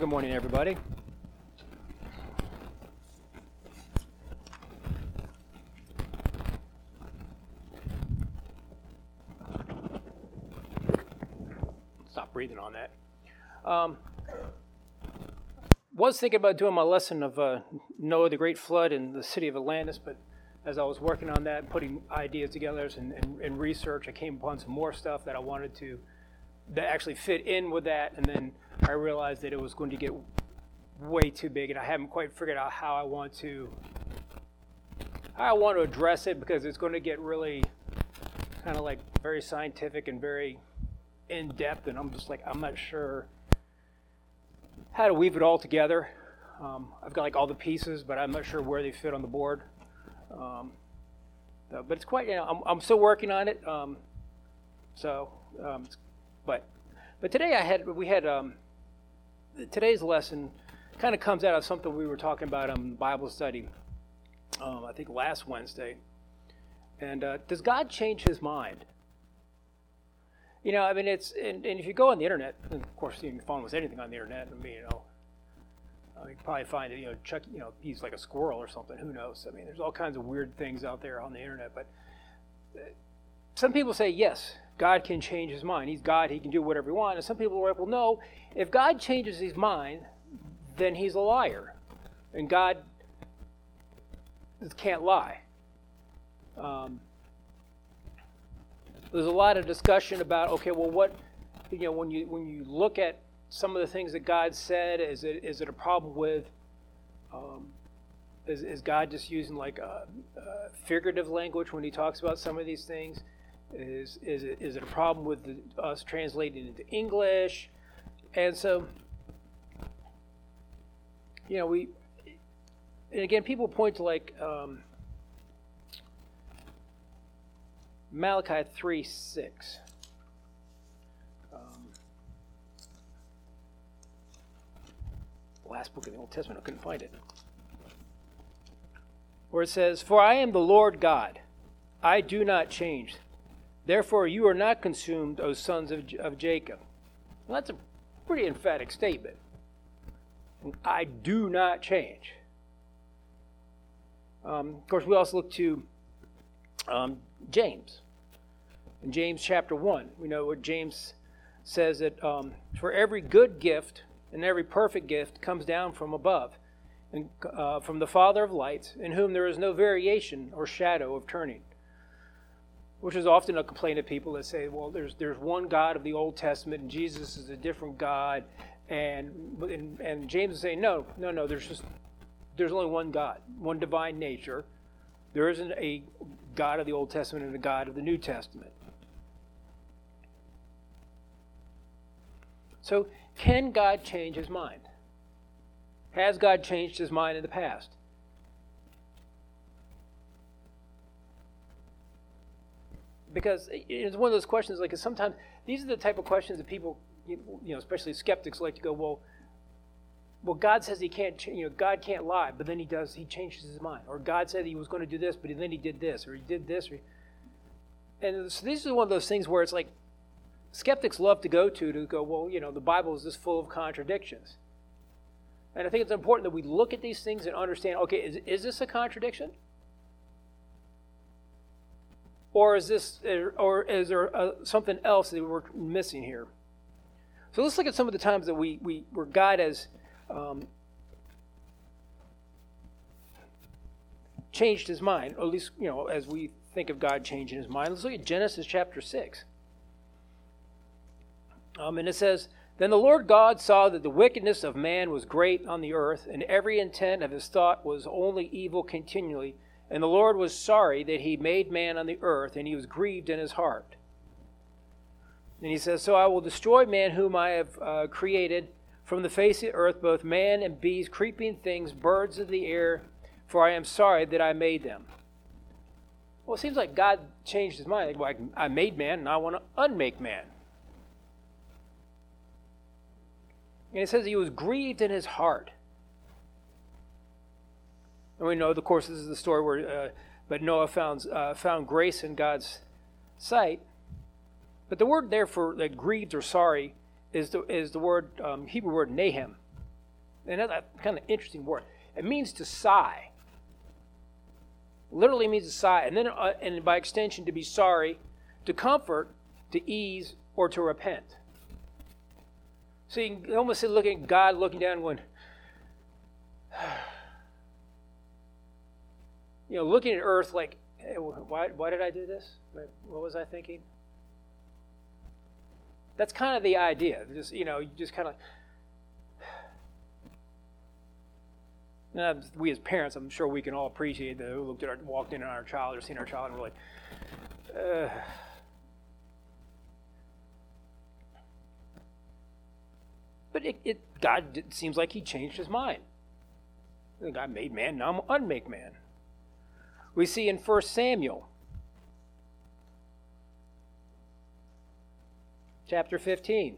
good morning, everybody. Stop breathing on that. Was thinking about doing my lesson of Noah, the Great Flood, and the city of Atlantis, but as I was working on that and putting ideas together and research, I came upon some more stuff that I wanted to that actually fit in with that, and then I realized that it was going to get way too big, and I haven't quite figured out how I want to address it, because it's going to get really kind of like very scientific and very in-depth, and I'm not sure how to weave it all together. I've got like all the pieces, but I'm not sure where they fit on the board. But it's quite, I'm still working on it. But today today's lesson kind of comes out of something we were talking about in Bible study, I think last Wednesday. And does God change his mind? And if you go on the internet, and of course you can find almost anything on the internet. You can probably find it, Chuck, he's like a squirrel or something, who knows? There's all kinds of weird things out there on the internet, but some people say, yes, God can change his mind. He's God, he can do whatever he wants. And some people are like, well, no, if God changes his mind, then he's a liar. And God can't lie. There's a lot of discussion about, okay, well, what, when you look at some of the things that God said, is it a problem with, is God just using like a figurative language when he talks about some of these things? Is it a problem with us translating into English? And so, and again, people point to like Malachi 3:6. The last book of the Old Testament, I couldn't find it. Where it says, "For I am the Lord God, I do not change. Therefore you are not consumed, O sons of Jacob." Well, that's a pretty emphatic statement. I do not change. Of course, we also look to James. In James chapter 1, we know what James says, that for every good gift and every perfect gift comes down from above, and from the Father of lights, in whom there is no variation or shadow of turning. Which is often a complaint of people that say, well, there's one God of the Old Testament, and Jesus is a different God, and James is saying, no, there's only one God, one divine nature. There isn't a God of the Old Testament and a God of the New Testament. So, can God change his mind? Has God changed his mind in the past? Because it's one of those questions, like, sometimes these are the type of questions that people, especially skeptics, like to go, well, God says he can't, God can't lie, but then he changes his mind. Or God said he was going to do this, but then he did this, or he did this. And so this is one of those things where it's like, skeptics love to go, well, the Bible is just full of contradictions. And I think it's important that we look at these things and understand, okay, is this a contradiction? Or is there something else that we're missing here? So let's look at some of the times that where God has changed his mind, or at least, as we think of God changing his mind. Let's look at Genesis chapter 6. And it says, "Then the Lord God saw that the wickedness of man was great on the earth, and every intent of his thought was only evil continually. And the Lord was sorry that he made man on the earth, and he was grieved in his heart." And he says, "So I will destroy man whom I have created from the face of the earth, both man and beast, creeping things, birds of the air, for I am sorry that I made them." Well, it seems like God changed his mind. Like, well, I made man, and I want to unmake man. And it says he was grieved in his heart. And we know, of course, this is the story where, but Noah found grace in God's sight. But the word there for grieved or sorry is the word Hebrew word nahem, And that's a kind of interesting word. It means to sigh. Literally means to sigh. And then, and by extension, to be sorry, to comfort, to ease, or to repent. So you can almost look at God looking down when, looking at earth like, hey, why did I do this? What was I thinking? That's kind of the idea. Just, you just kind of, we as parents, I'm sure we can all appreciate that. We walked in on our child or seen our child and we're like, But God, it seems like he changed his mind. God made man, now I'm unmake man. We see in 1 Samuel, chapter 15.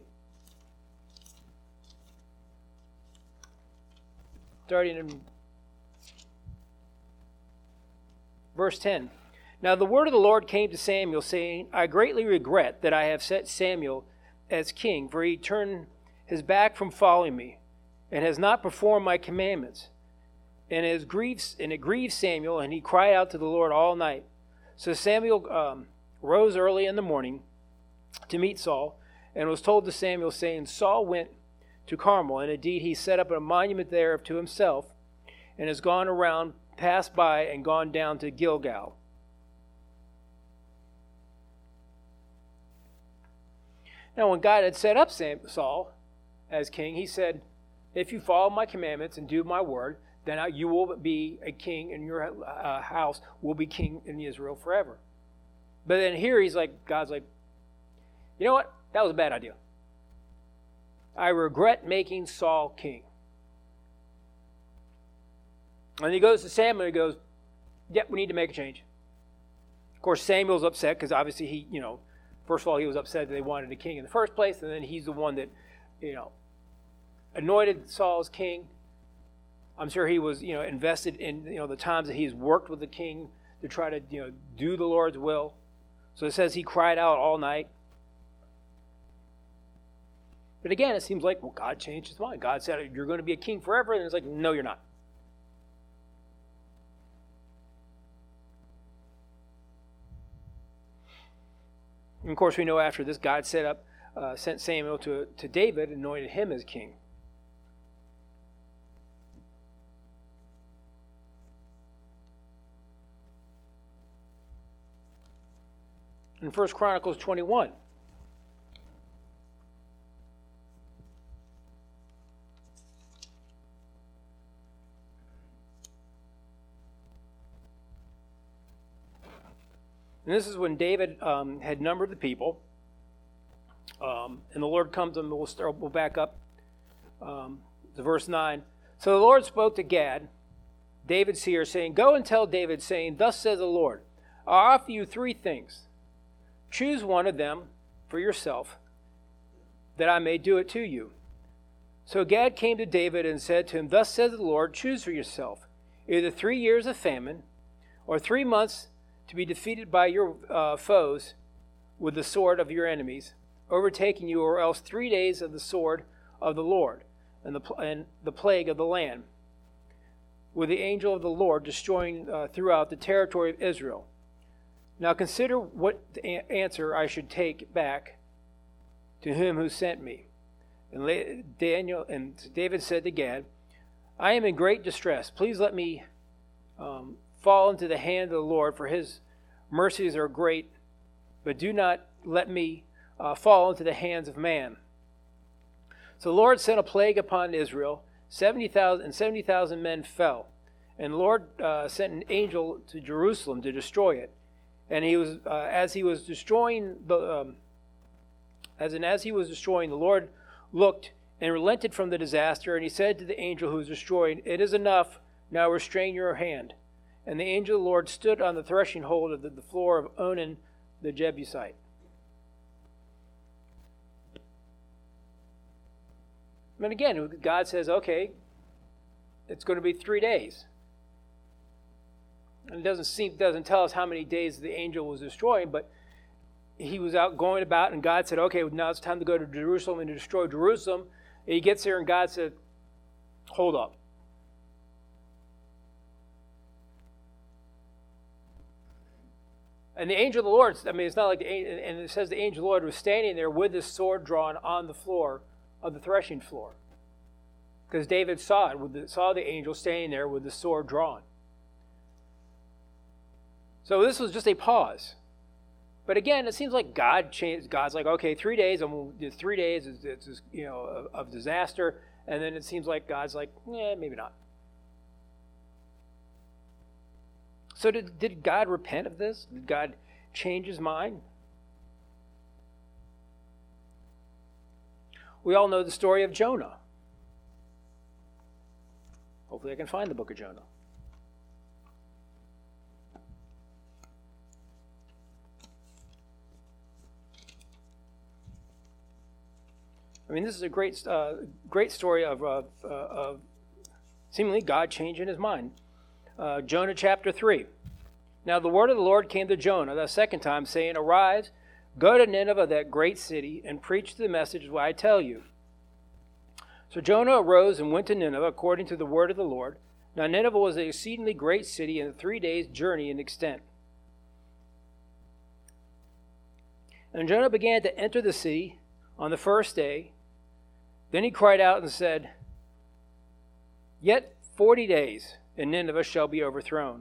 Starting in verse 10. Now the word of the Lord came to Samuel, saying, I greatly regret that I have set Samuel as king, for he turned his back from following me, and has not performed my commandments. And it grieved Samuel, and he cried out to the Lord all night. So Samuel rose early in the morning to meet Saul, and was told to Samuel, saying, Saul went to Carmel, and indeed he set up a monument there to himself, and has gone around, passed by, and gone down to Gilgal. Now when God had set up Saul as king, he said, if you follow my commandments and do my word, then you will be a king, and your house will be king in Israel forever. But then here God's like, you know what? That was a bad idea. I regret making Saul king. And he goes to Samuel and he goes, yep, we need to make a change. Of course, Samuel's upset because obviously he, first of all, he was upset that they wanted a king in the first place, and then he's the one that, anointed Saul as king. I'm sure he was, invested in, the times that he's worked with the king to try to, do the Lord's will. So it says he cried out all night. But again, it seems like, well, God changed his mind. God said, you're going to be a king forever. And it's like, no, you're not. And of course, we know after this, God sent Samuel to David and anointed him as king. In 1 Chronicles 21. And this is when David had numbered the people. And the Lord comes, and we'll back up to verse 9. So the Lord spoke to Gad, David's seer, saying, Go and tell David, saying, Thus says the Lord, I offer you 3 things. Choose one of them for yourself, that I may do it to you. So Gad came to David and said to him, Thus says the Lord, choose for yourself either 3 years of famine, or 3 months to be defeated by your foes with the sword of your enemies, overtaking you, or else 3 days of the sword of the Lord and the plague of the land, with the angel of the Lord destroying throughout the territory of Israel. Now consider what answer I should take back to him who sent me. And David said to Gad, I am in great distress. Please let me fall into the hand of the Lord, for his mercies are great, but do not let me fall into the hands of man. So the Lord sent a plague upon Israel. 70,000 men fell. And the Lord sent an angel to Jerusalem to destroy it. And he was as he was destroying the Lord looked and relented from the disaster, and he said to the angel who was destroying, It is enough, now restrain your hand. And the angel of the Lord stood on the threshing hold of the floor of Onan the Jebusite. And again, God says, okay, it's going to be 3 days. And it doesn't tell us how many days the angel was destroying, but he was out going about, and God said, okay, now it's time to go to Jerusalem and to destroy Jerusalem. And he gets there, and God said, hold up. And the angel of the Lord, it's not like and it says the angel of the Lord was standing there with his sword drawn on the floor of the threshing floor. Because David saw it, saw the angel standing there with the sword drawn. So this was just a pause. But again, it seems like God changed. God's like, okay, 3 days, it's 3 days, it's of disaster. And then it seems like God's like, maybe not. So did God repent of this? Did God change his mind? We all know the story of Jonah. Hopefully I can find the book of Jonah. This is a great story of seemingly God changing his mind. Jonah chapter 3. Now the word of the Lord came to Jonah the second time, saying, Arise, go to Nineveh, that great city, and preach the message what I tell you. So Jonah arose and went to Nineveh according to the word of the Lord. Now Nineveh was an exceedingly great city, and 3 days' journey in extent. And Jonah began to enter the city on the first day. Then he cried out and said, Yet 40 days, and Nineveh shall be overthrown.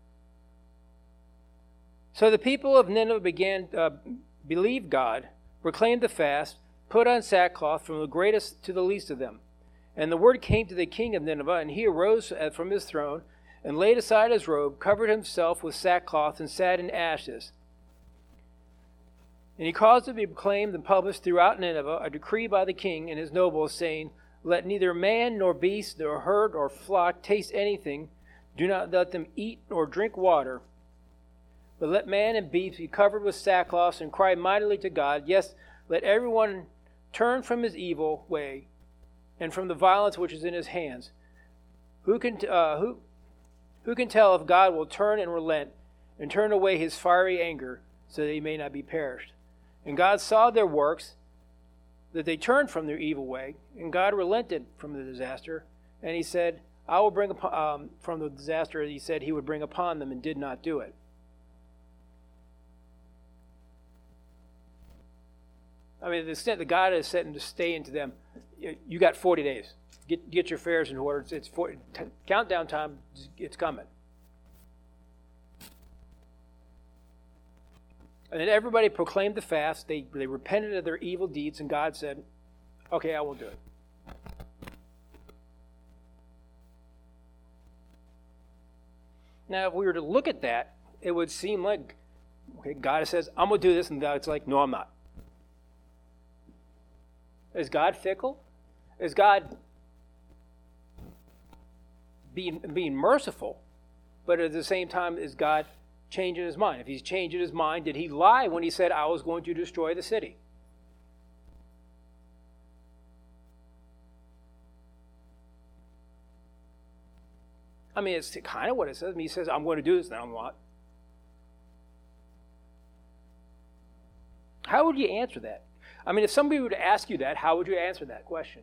So the people of Nineveh began believed God, proclaimed the fast, put on sackcloth from the greatest to the least of them. And the word came to the king of Nineveh, and he arose from his throne, and laid aside his robe, covered himself with sackcloth, and sat in ashes. And he caused to be proclaimed and published throughout Nineveh a decree by the king and his nobles, saying, Let neither man nor beast nor herd or flock taste anything. Do not let them eat nor drink water. But let man and beast be covered with sackcloth and cry mightily to God. Yes, let everyone turn from his evil way and from the violence which is in his hands. Who can tell if God will turn and relent and turn away his fiery anger so that he may not be perished? And God saw their works, that they turned from their evil way, and God relented from the disaster. And he said, I will bring upon, from the disaster, he said he would bring upon them, and did not do it. The extent that God is setting to stay into them, you got 40 days. Get your affairs in order. It's 40, countdown time, it's coming. And then everybody proclaimed the fast. They repented of their evil deeds, and God said, okay, I will do it. Now, if we were to look at that, it would seem like, okay, God says, I'm going to do this, and God's like, no, I'm not. Is God fickle? Is God being merciful, but at the same time, is God changing his mind? If he's changing his mind, did he lie when he said, I was going to destroy the city? It's kind of what it says. He says, I'm going to do this, and I'm not. How would you answer that? If somebody were to ask you that, how would you answer that question?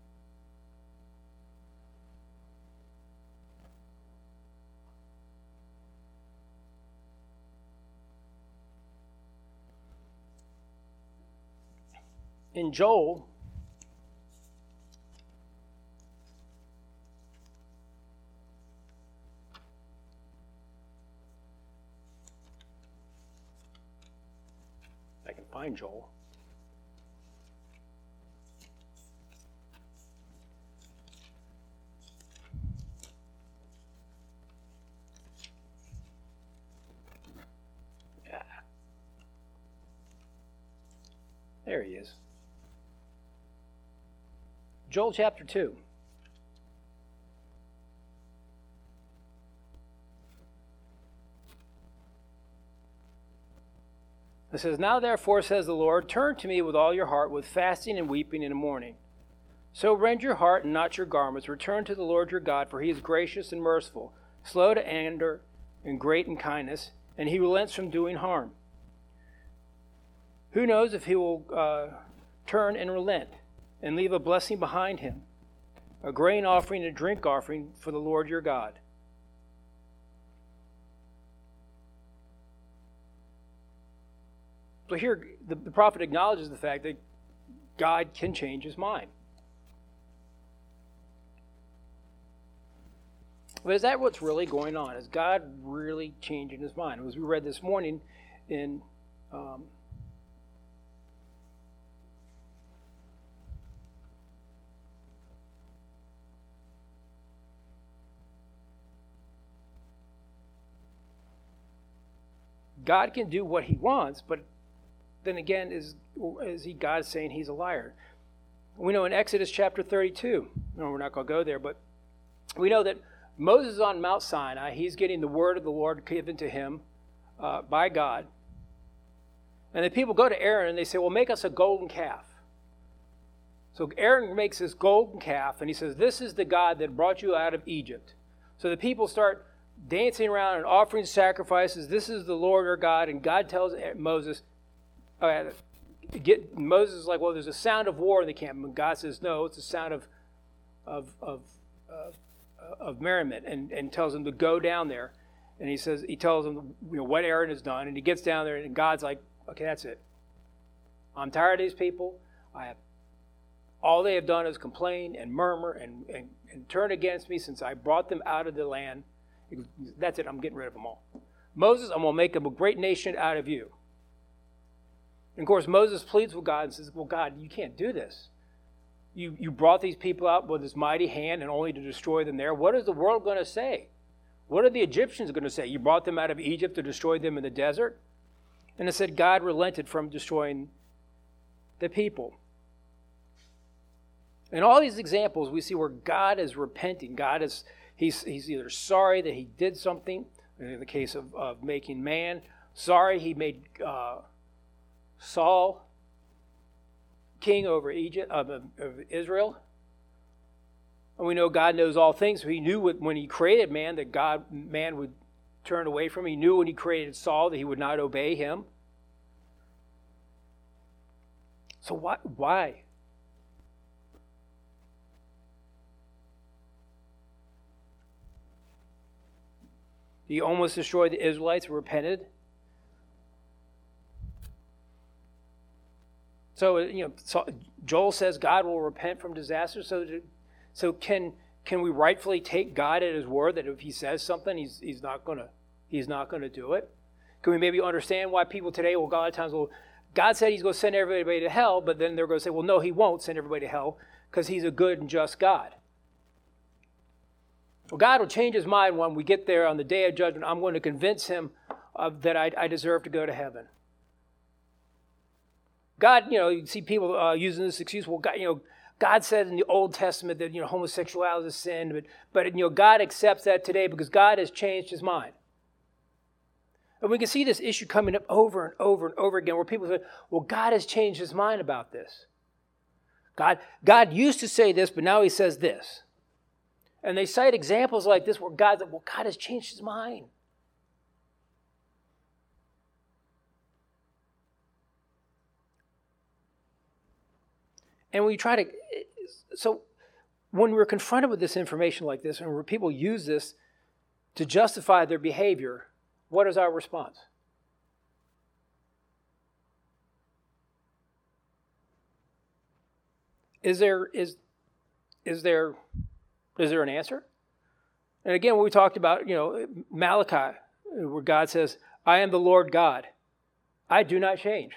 In Joel, I can find Joel. Yeah. There he is. Joel chapter 2. It says, Now therefore, says the Lord, turn to me with all your heart, with fasting and weeping in the morning. So rend your heart and not your garments. Return to the Lord your God, for he is gracious and merciful, slow to anger and great in kindness, and he relents from doing harm. Who knows if he will turn and relent and leave a blessing behind him, a grain offering and a drink offering for the Lord your God. So here, the prophet acknowledges the fact that God can change his mind. But is that what's really going on? Is God really changing his mind? As we read this morning in God can do what he wants, but then again, is God saying he's a liar? We know in Exodus chapter 32, no, we're not going to go there, but we know that Moses is on Mount Sinai. He's getting the word of the Lord given to him by God. And the people go to Aaron and they say, well, make us a golden calf. So Aaron makes this golden calf and he says, this is the God that brought you out of Egypt. So the people start dancing around and offering sacrifices. This is the Lord our God. And God tells Moses, Moses is like, well, there's a sound of war in the camp. And God says, no, it's a sound of merriment, and tells him to go down there. And he tells him what Aaron has done. And he gets down there and God's like, okay, that's it. I'm tired of these people. All they have done is complain and murmur and turn against me since I brought them out of the land. That's it. I'm getting rid of them all. Moses, I'm going to make them a great nation out of you. And of course, Moses pleads with God and says, well, God, you can't do this. You brought these people out with this mighty hand and only to destroy them there. What is the world going to say? What are the Egyptians going to say? You brought them out of Egypt to destroy them in the desert? And it said God relented from destroying the people. In all these examples, we see where God is repenting. He's either sorry that he did something, in the case of making man, sorry he made Saul king over Israel. And we know God knows all things. So he knew when he created man that man would turn away from him. He knew when he created Saul that he would not obey him. So why? He almost destroyed the Israelites who repented. So, Joel says God will repent from disaster. So can we rightfully take God at his word that if he says something, he's not going to do it? Can we maybe understand why people today will a lot of times God said he's going to send everybody to hell, but then they're going to say, well, no, he won't send everybody to hell because he's a good and just God. Well, God will change his mind when we get there on the day of judgment. I'm going to convince him that I deserve to go to heaven. God, you see people using this excuse. Well, God said in the Old Testament that homosexuality is a sin, but God accepts that today because God has changed his mind. And we can see this issue coming up over and over and over again, where people say, "Well, God has changed his mind about this. God used to say this, but now he says this." And they cite examples like this where God has changed his mind. And we try to, so when we're confronted with this information like this, and where people use this to justify their behavior, what is our response? Is there an answer? And again, we talked about, Malachi, where God says, I am the Lord God. I do not change.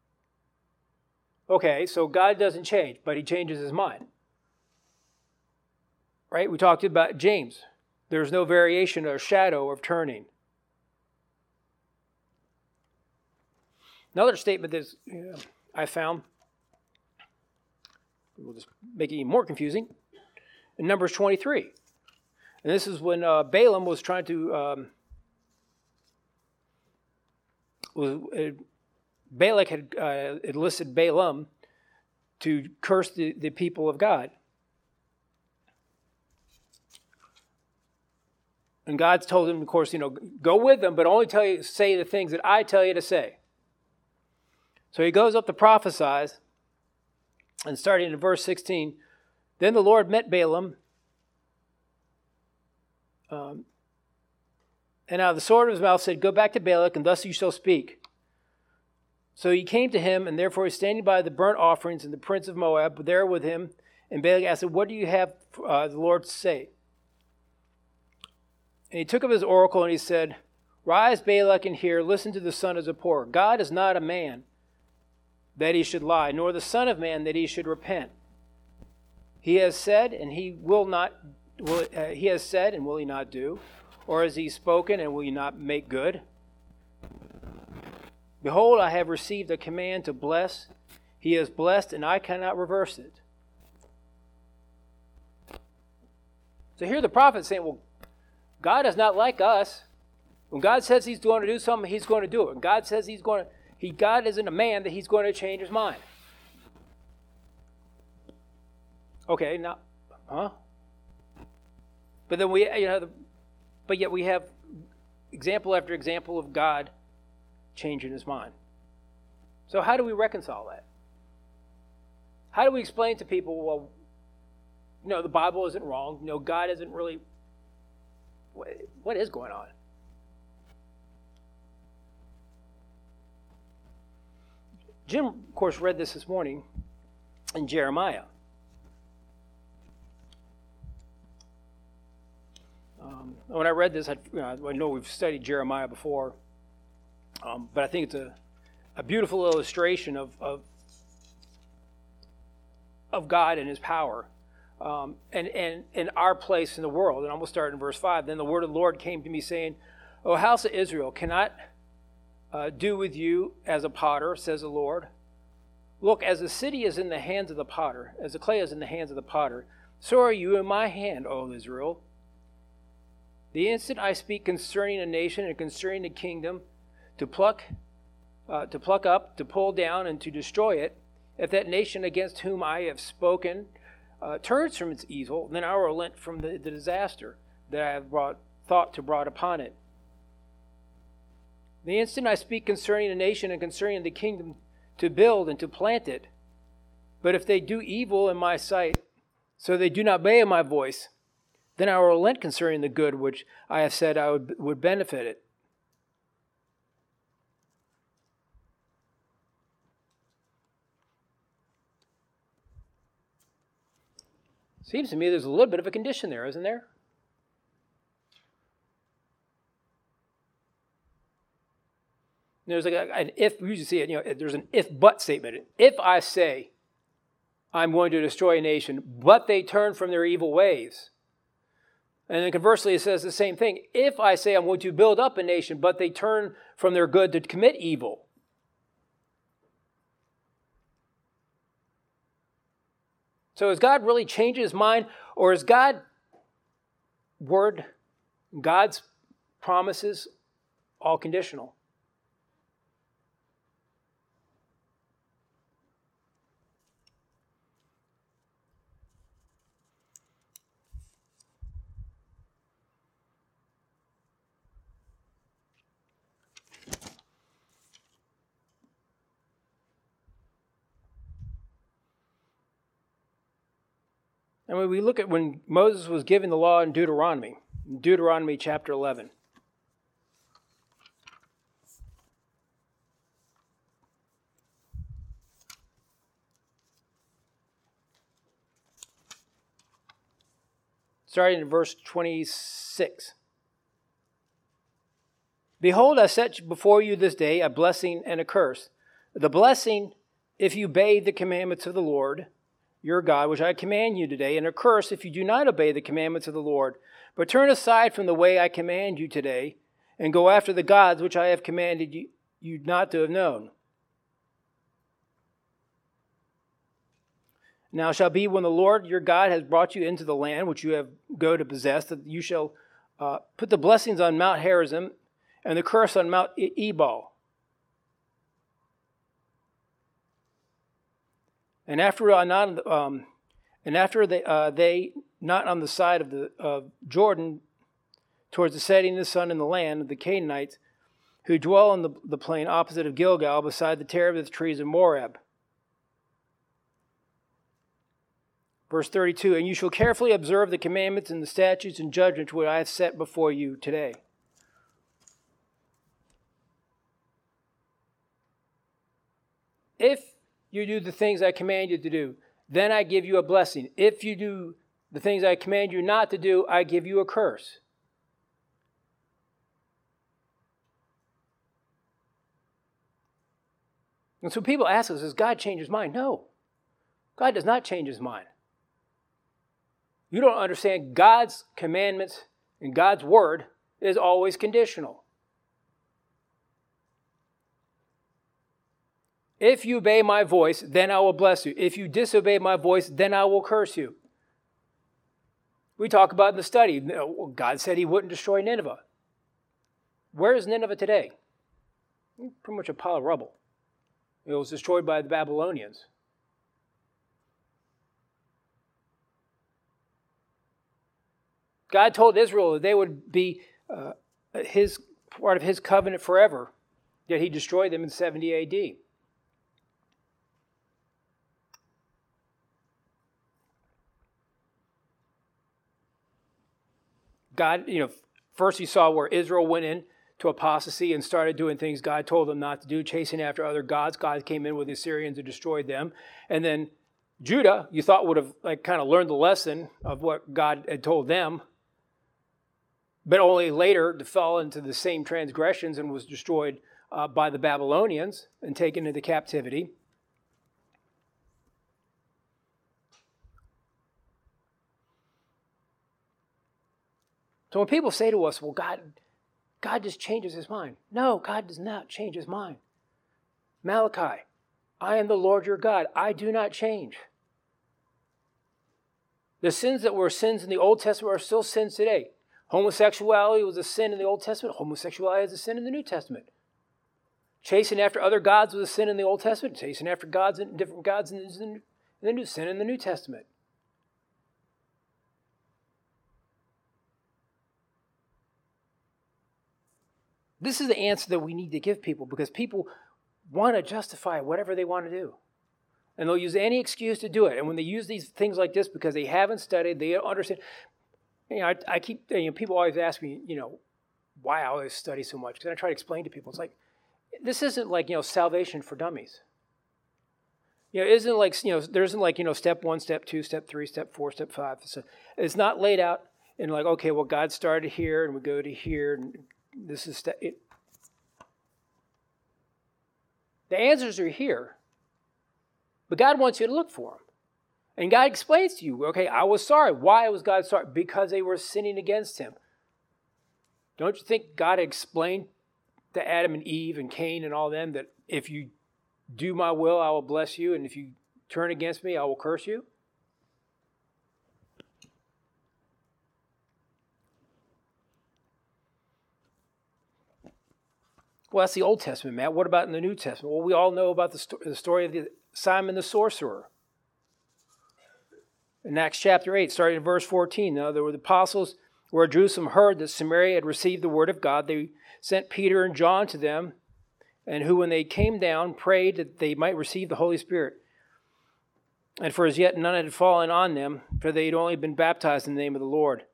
Okay, so God doesn't change, but he changes his mind. Right? We talked about James. There's no variation or shadow of turning. Another statement that I found, we'll just make it even more confusing, in Numbers 23. And this is when Balaam was trying to, Balak had enlisted Balaam to curse the people of God. And God's told him, of course, go with them, but only say the things that I tell you to say. So he goes up to prophesy, and starting in verse 16, Then the Lord met Balaam, and out of the sword of his mouth said, Go back to Balak, and thus you shall speak. So he came to him, and therefore he was standing by the burnt offerings, and the prince of Moab were there with him. And Balak asked him, What do you have the Lord to say? And he took up his oracle, and he said, Rise, Balak, and hear, listen to the son of Zippor. God is not a man that he should lie, nor the son of man that he should repent. He has said, and he will not. He has said, and will he not do? Or has he spoken, and will he not make good? Behold, I have received a command to bless. He is blessed, and I cannot reverse it. So here the prophet saying, well, God is not like us. When God says he's going to do something, he's going to do it. When God says God isn't a man that he's going to change his mind. Okay, now, But then but yet we have example after example of God changing his mind. So how do we reconcile that? How do we explain to people, well, the Bible isn't wrong. God isn't really. What is going on? Jim, of course, read this morning in Jeremiah. When I read this, I know we've studied Jeremiah before, but I think it's a beautiful illustration of God and his power, and our place in the world. And I'm going to start in verse 5. Then the word of the Lord came to me, saying, O house of Israel, cannot do with you as a potter, says the Lord. Look, as the city is in the hands of the potter, as the clay is in the hands of the potter, so are you in my hand, O Israel. The instant I speak concerning a nation and concerning the kingdom, to pluck up, to pull down, and to destroy it, if that nation against whom I have spoken turns from its evil, then I will relent from the disaster that I have thought to brought upon it. The instant I speak concerning a nation and concerning the kingdom, to build and to plant it, but if they do evil in my sight, so they do not obey my voice, then I will relent concerning the good which I have said I would benefit it. Seems to me there's a little bit of a condition there, isn't there? There's like an if, we usually see it, there's an if-but statement. If I say I'm going to destroy a nation, but they turn from their evil ways. And then conversely, it says the same thing. If I say I'm going to build up a nation, but they turn from their good to commit evil. So has God really changed his mind? Or is God's promises all conditional? And when we look at when Moses was given the law in Deuteronomy chapter 11. Starting in verse 26. Behold, I set before you this day a blessing and a curse. The blessing, if you obey the commandments of the Lord your God, which I command you today, and a curse if you do not obey the commandments of the Lord, but turn aside from the way I command you today, and go after the gods which I have commanded you not to have known. Now it shall be when the Lord your God has brought you into the land which you have go to possess, that you shall put the blessings on Mount Gerizim and the curse on Mount Ebal. And after they not on the side of Jordan, towards the setting of the sun in the land of the Canaanites, who dwell on the plain opposite of Gilgal, beside the terebinth trees of Moab. Verse 32, and you shall carefully observe the commandments and the statutes and judgments which I have set before you today. If you do the things I command you to do, then I give you a blessing. If you do the things I command you not to do, I give you a curse. And so people ask us, does God change his mind? No. God does not change his mind. You don't understand God's commandments and God's word is always conditional. If you obey my voice, then I will bless you. If you disobey my voice, then I will curse you. We talk about in the study, God said he wouldn't destroy Nineveh. Where is Nineveh today? Pretty much a pile of rubble. It was destroyed by the Babylonians. God told Israel that they would be part of his covenant forever, yet he destroyed them in 70 AD. God, first you saw where Israel went in to apostasy and started doing things God told them not to do, chasing after other gods. God came in with the Assyrians and destroyed them. And then Judah, you thought would have kind of learned the lesson of what God had told them, but only later fell into the same transgressions and was destroyed by the Babylonians and taken into captivity. So when people say to us, well, God just changes his mind. No, God does not change his mind. Malachi, I am the Lord your God. I do not change. The sins that were sins in the Old Testament are still sins today. Homosexuality was a sin in the Old Testament. Homosexuality is a sin in the New Testament. Chasing after other gods was a sin in the Old Testament. Chasing after different gods in the New sin in the New Testament. This is the answer that we need to give people because people want to justify whatever they want to do. And they'll use any excuse to do it. And when they use these things like this because they haven't studied, they don't understand. I keep, people always ask me, why I always study so much. Because I try to explain to people, it's like, this isn't like, salvation for dummies. It isn't like, there isn't like, step 1, step 2, step 3, step 4, step 5. So it's not laid out in like, okay, well, God started here and we go to here and this is the answers are here, but God wants you to look for them. And God explains to you, okay, I was sorry. Why was God sorry? Because they were sinning against him. Don't you think God explained to Adam and Eve and Cain and all them that if you do my will, I will bless you, and if you turn against me, I will curse you? Well, that's the Old Testament, Matt. What about in the New Testament? Well, we all know about the story of Simon the sorcerer. In Acts chapter 8, starting in verse 14, now there were the apostles who at Jerusalem heard that Samaria had received the word of God. They sent Peter and John to them, and who, when they came down, prayed that they might receive the Holy Spirit. And for as yet none had fallen on them, for they had only been baptized in the name of the Lord.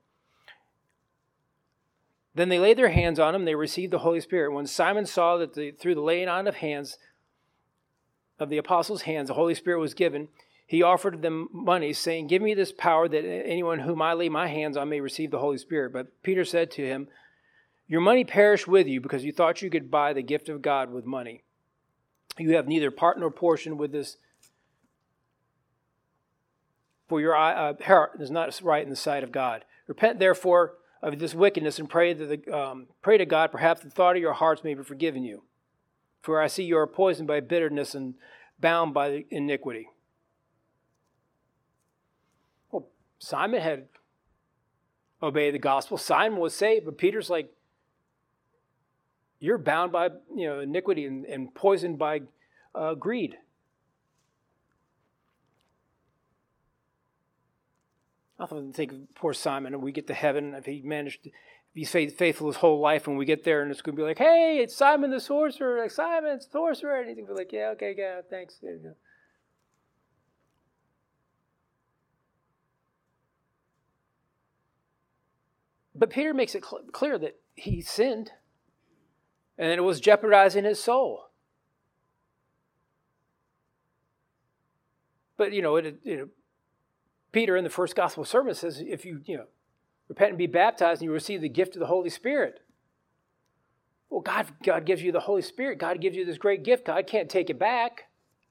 Then they laid their hands on them, they received the Holy Spirit. When Simon saw that through the laying on of hands, of the apostles' hands, the Holy Spirit was given, he offered them money, saying, give me this power that anyone whom I lay my hands on may receive the Holy Spirit. But Peter said to him, your money perish with you, because you thought you could buy the gift of God with money. You have neither part nor portion with this, for your heart is not right in the sight of God. Repent, therefore, of this wickedness, and pray to God, perhaps the thought of your hearts may be forgiven you. For I see you are poisoned by bitterness and bound by iniquity. Well, Simon had obeyed the gospel. Simon was saved, but Peter's like, you're bound by iniquity and poisoned by greed. I often think of poor Simon, and we get to heaven, if he's faithful his whole life, and we get there, and it's going to be like, hey, it's Simon the sorcerer, like, Simon, it's the sorcerer, and he's going to be like, yeah, okay, yeah, thanks. There you go. But Peter makes it clear that he sinned, and it was jeopardizing his soul. But, Peter in the first gospel sermon says, if you repent and be baptized and you receive the gift of the Holy Spirit. Well, God gives you the Holy Spirit. God gives you this great gift. God can't take it back.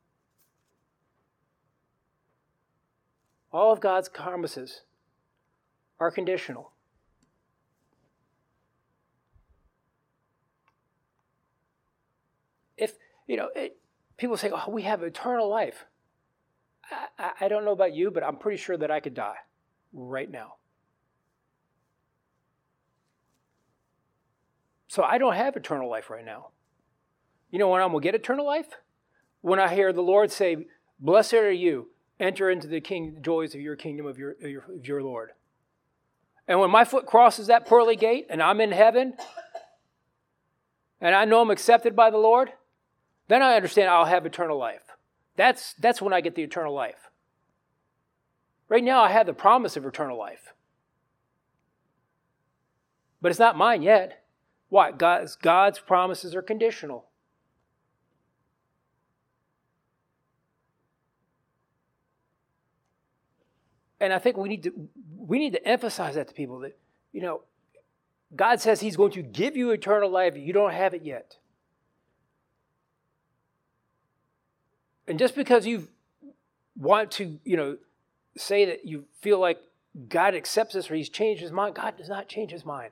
All of God's promises are conditional. If, people say, oh, we have eternal life. I don't know about you, but I'm pretty sure that I could die right now. So I don't have eternal life right now. You know when I'm going to get eternal life? When I hear the Lord say, blessed are you, enter into the joys of your kingdom of your Lord. And when my foot crosses that pearly gate and I'm in heaven, and I know I'm accepted by the Lord, then I understand I'll have eternal life. That's when I get the eternal life. Right now I have the promise of eternal life. But it's not mine yet. Why? God's promises are conditional. And I think we need to emphasize that to people that, God says He's going to give you eternal life. You don't have it yet. And just because you want to, say that you feel like God accepts this or He's changed His mind, God does not change His mind.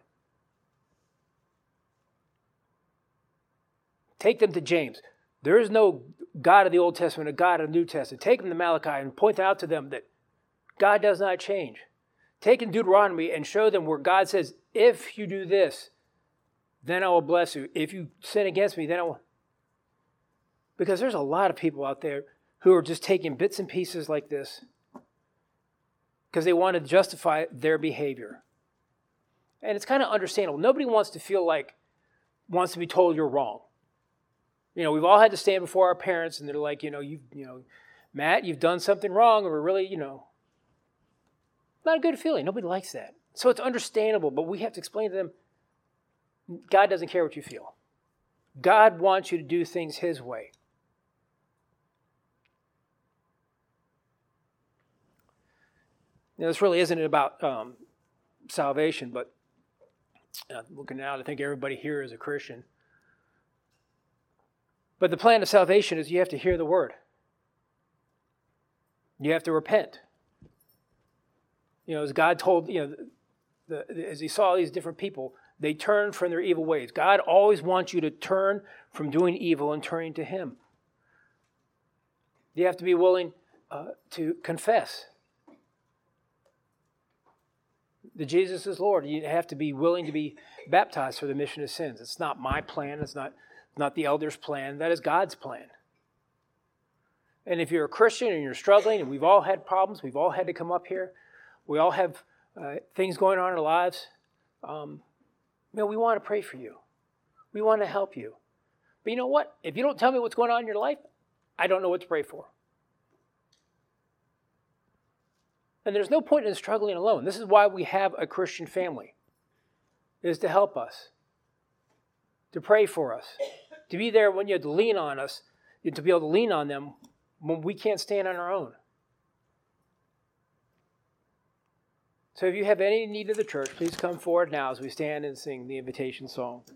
Take them to James. There is no God of the Old Testament, a God of the New Testament. Take them to Malachi and point out to them that God does not change. Take them to Deuteronomy and show them where God says, if you do this, then I will bless you. If you sin against me, then I will. Because there's a lot of people out there who are just taking bits and pieces like this because they want to justify their behavior. And it's kind of understandable. Nobody wants to be told you're wrong. We've all had to stand before our parents and they're like, Matt, you've done something wrong, or really, not a good feeling. Nobody likes that. So it's understandable, but we have to explain to them, God doesn't care what you feel. God wants you to do things His way. This really isn't about salvation, but looking out, I think everybody here is a Christian. But the plan of salvation is you have to hear the word. You have to repent. As God told, as He saw these different people, they turned from their evil ways. God always wants you to turn from doing evil and turning to Him. You have to be willing to confess that Jesus is Lord. You have to be willing to be baptized for the remission of sins. It's not my plan. It's not the elders' plan. That is God's plan. And if you're a Christian and you're struggling, and we've all had problems, we've all had to come up here, we all have things going on in our lives, we want to pray for you. We want to help you. But you know what? If you don't tell me what's going on in your life, I don't know what to pray for. And there's no point in struggling alone. This is why we have a Christian family, is to help us, to pray for us, to be there when you have to lean on us, to be able to lean on them when we can't stand on our own. So if you have any need of the church, please come forward now as we stand and sing the invitation song.